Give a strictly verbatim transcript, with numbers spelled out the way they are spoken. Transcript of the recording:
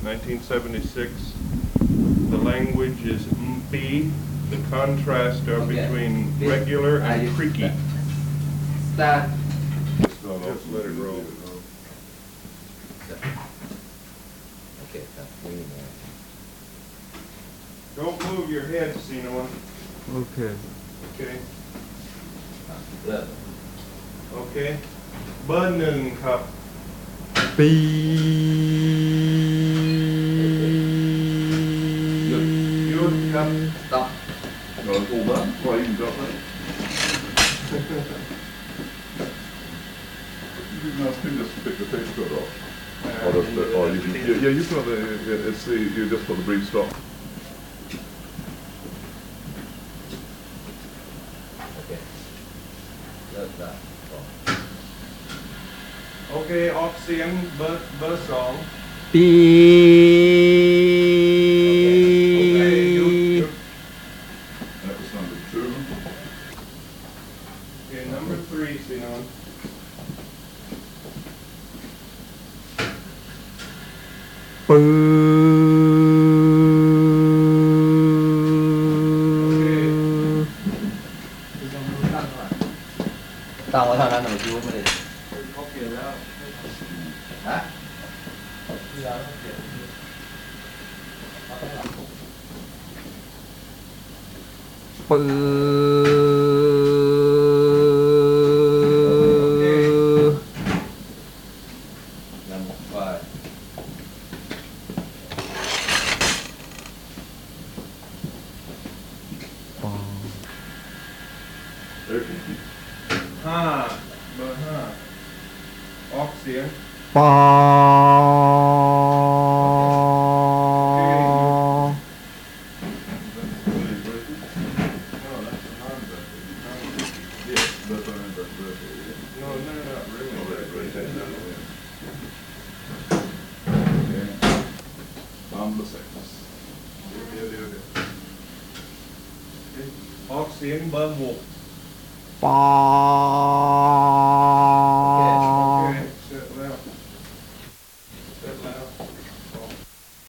nineteen seventy-six. The language is mpi. The contrasts are Okay. between This- regular are and you creaky. Start. Just let it roll. Okay, start. Wait a minute. Don't move your head, Sino. Okay. Okay. เริ่ม Okay. เบอร์หนึ่งครับปีหยุดหยุดครับ stop Ja, Oban, vad är indraget? You can still just pick the pace code off. Or just, uh, or you can, yeah, yeah, you can have the, yeah, it's the, you just put the brief stop. okay เริ่มได้โอเค ออกเสียงเบอร์เบอร์สองปีโอเคหยุดหยุด That was number two. Okay, number three, Sinon. ปืตั้งไว้เท่านั้นหนูคิดว่าไม่ได้เขาเปลี่ยนแล้วฮะปืนำไปปอ There. ห้าเบอร์ห้าออกเสียงปอ No, that's a non-vertical. Yes, that's what I meant, that's what I meant. No, no, no, not really. Oh, right, right, right, right, right. Okay. Number six. เดี๋ยวเดี๋ยวเดี๋ยวออกเสียงเบอร์หกปอ